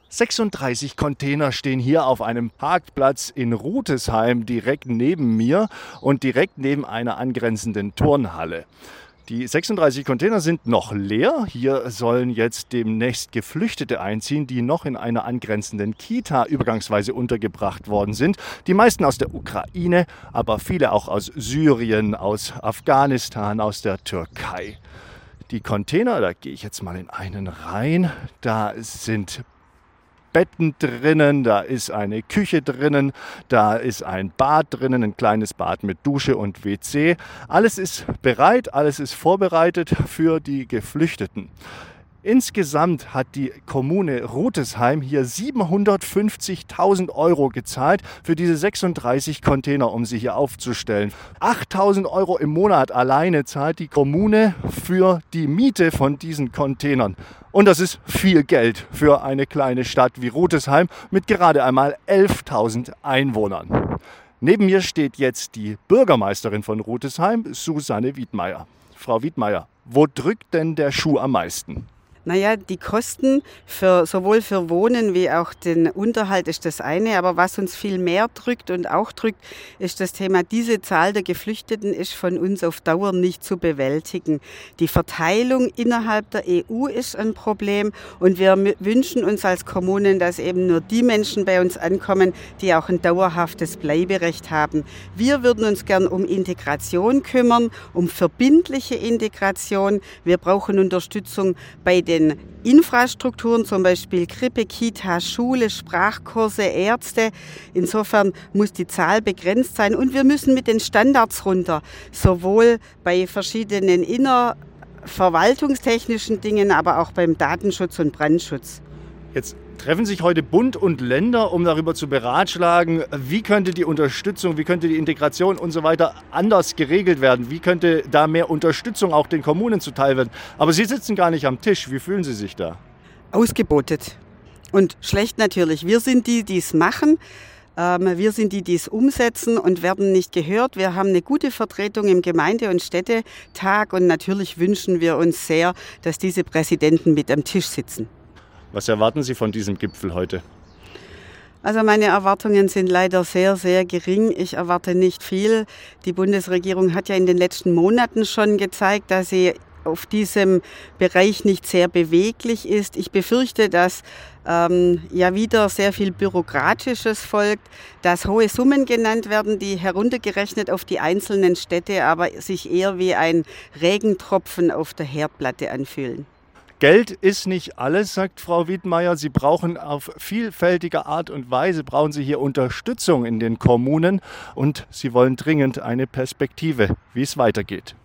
36 Container stehen hier auf einem Parkplatz in Rutesheim direkt neben mir und direkt neben einer angrenzenden Turnhalle. Die 36 Container sind noch leer. Hier sollen jetzt demnächst Geflüchtete einziehen, die noch in einer angrenzenden Kita übergangsweise untergebracht worden sind. Die meisten aus der Ukraine, aber viele auch aus Syrien, aus Afghanistan, aus der Türkei. Die Container, da gehe ich jetzt mal in einen rein, da sind Betten drinnen, da ist eine Küche drinnen, da ist ein Bad drinnen, ein kleines Bad mit Dusche und WC. Alles ist bereit, alles ist vorbereitet für die Geflüchteten. Insgesamt hat die Kommune Rutesheim hier 750.000 € gezahlt für diese 36 Container, um sie hier aufzustellen. 8.000 € im Monat alleine zahlt die Kommune für die Miete von diesen Containern. Und das ist viel Geld für eine kleine Stadt wie Rutesheim mit gerade einmal 11.000 Einwohnern. Neben mir steht jetzt die Bürgermeisterin von Rutesheim, Susanne Wiedmeier. Frau Wiedmeier, wo drückt denn der Schuh am meisten? Naja, die Kosten sowohl für Wohnen wie auch den Unterhalt ist das eine. Aber was uns viel mehr drückt und auch drückt, ist das Thema, diese Zahl der Geflüchteten ist von uns auf Dauer nicht zu bewältigen. Die Verteilung innerhalb der EU ist ein Problem und wir wünschen uns als Kommunen, dass eben nur die Menschen bei uns ankommen, die auch ein dauerhaftes Bleiberecht haben. Wir würden uns gern um Integration kümmern, um verbindliche Integration. Wir brauchen Unterstützung bei den Infrastrukturen, zum Beispiel Krippe, Kita, Schule, Sprachkurse, Ärzte. Insofern muss die Zahl begrenzt sein und wir müssen mit den Standards runter, sowohl bei verschiedenen innerverwaltungstechnischen Dingen, aber auch beim Datenschutz und Brandschutz. Jetzt treffen sich heute Bund und Länder, um darüber zu beratschlagen, wie könnte die Unterstützung, wie könnte die Integration und so weiter anders geregelt werden, wie könnte da mehr Unterstützung auch den Kommunen zuteil werden. Aber Sie sitzen gar nicht am Tisch. Wie fühlen Sie sich da? Ausgebotet und schlecht natürlich. Wir sind die, die es machen. Wir sind die, die es umsetzen und werden nicht gehört. Wir haben eine gute Vertretung im Gemeinde- und Städtetag und natürlich wünschen wir uns sehr, dass diese Präsidenten mit am Tisch sitzen. Was erwarten Sie von diesem Gipfel heute? Also meine Erwartungen sind leider sehr, sehr gering. Ich erwarte nicht viel. Die Bundesregierung hat ja in den letzten Monaten schon gezeigt, dass sie auf diesem Bereich nicht sehr beweglich ist. Ich befürchte, dass wieder sehr viel Bürokratisches folgt, dass hohe Summen genannt werden, die heruntergerechnet auf die einzelnen Städte, aber sich eher wie ein Regentropfen auf der Herdplatte anfühlen. Geld ist nicht alles, sagt Frau Wiedmeier. Sie brauchen auf vielfältige Art und Weise, brauchen Sie hier Unterstützung in den Kommunen und Sie wollen dringend eine Perspektive, wie es weitergeht.